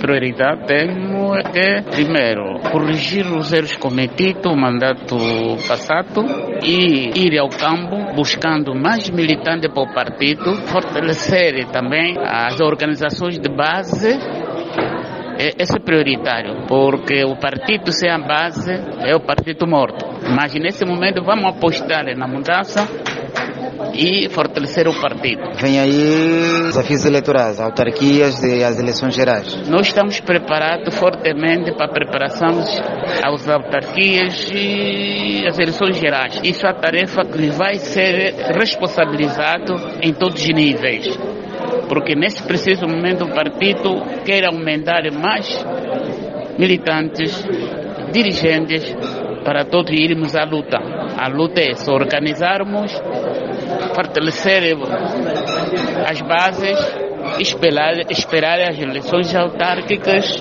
prioridade temos é que, primeiro, corrigir os erros cometidos no mandato passado e ir ao campo buscando mais militantes para o partido, fortalecer também as organizações de base. Esse é prioritário, porque o partido sem a base é o partido morto. Mas nesse momento vamos apostar na mudança e fortalecer o partido. Vem aí desafios eleitorais, autarquias e as eleições gerais. Nós estamos preparados fortemente para a preparação às autarquias e às eleições gerais. Isso é a tarefa que vai ser responsabilizado em todos os níveis. Porque nesse preciso momento o partido quer aumentar mais militantes, dirigentes, para todos irmos à luta. A luta é se organizarmos, fortalecer as bases, esperar as eleições autárquicas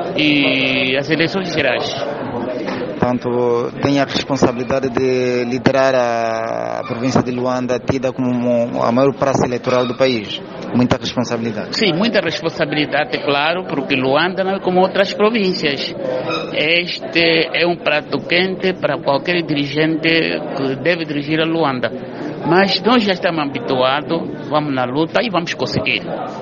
e as eleições gerais. Portanto, tem a responsabilidade de liderar a província de Luanda, tida como a maior praça eleitoral do país. Muita responsabilidade. Sim, muita responsabilidade, claro, porque Luanda não é como outras províncias. Este é um prato quente para qualquer dirigente que deve dirigir a Luanda. Mas nós já estamos habituados, vamos na luta e vamos conseguir.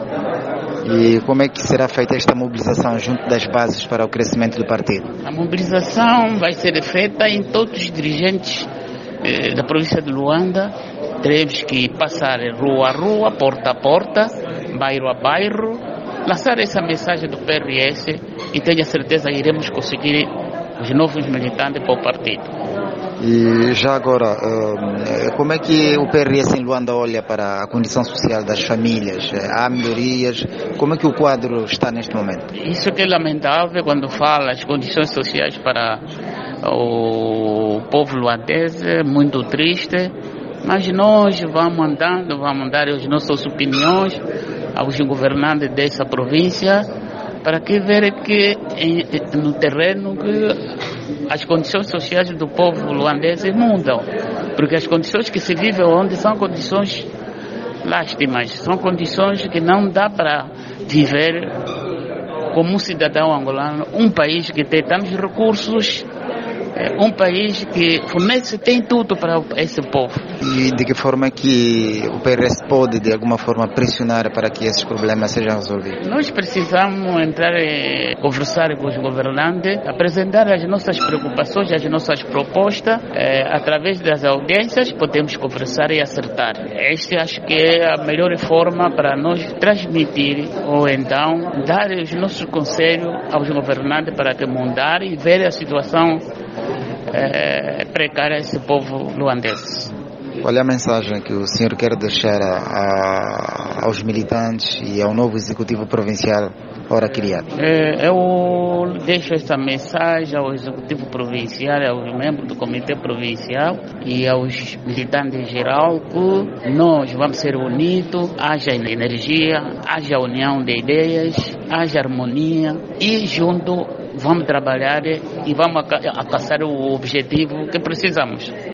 E como é que será feita esta mobilização junto das bases para o crescimento do partido? A mobilização vai ser feita em todos os dirigentes da província de Luanda. Teremos que passar rua a rua, porta a porta, bairro a bairro, lançar essa mensagem do PRS e tenho certeza que iremos conseguir os novos militantes para o partido. E já agora, como é que o PRS em Luanda olha para a condição social das famílias? Há melhorias? Como é que o quadro está neste momento? Isso que é lamentável quando fala as condições sociais para o povo luandese, muito triste. Mas nós vamos andando, vamos dar as nossas opiniões aos governantes dessa província para que ver que no terreno que as condições sociais do povo luandese mudam. Porque as condições que se vivem onde são condições lástimas, são condições que não dá para viver como um cidadão angolano, um país que tem tantos recursos, um país que fornece, tem tudo para esse povo. E de que forma que o PRS pode, de alguma forma, pressionar para que esses problemas sejam resolvidos? Nós precisamos entrar e conversar com os governantes, apresentar as nossas preocupações, as nossas propostas. Através das audiências podemos conversar e acertar. Este acho que é a melhor forma para nós transmitir ou então dar os nossos conselhos aos governantes para que mudar e ver a situação precária desse povo luandês. Qual é a mensagem que o senhor quer deixar aos militantes e ao novo executivo provincial ora criado? Eu deixo essa mensagem ao executivo provincial, aos membros do comitê provincial e aos militantes em geral que nós vamos ser unidos, haja energia, haja união de ideias, haja harmonia e junto vamos trabalhar e vamos alcançar o objetivo que precisamos.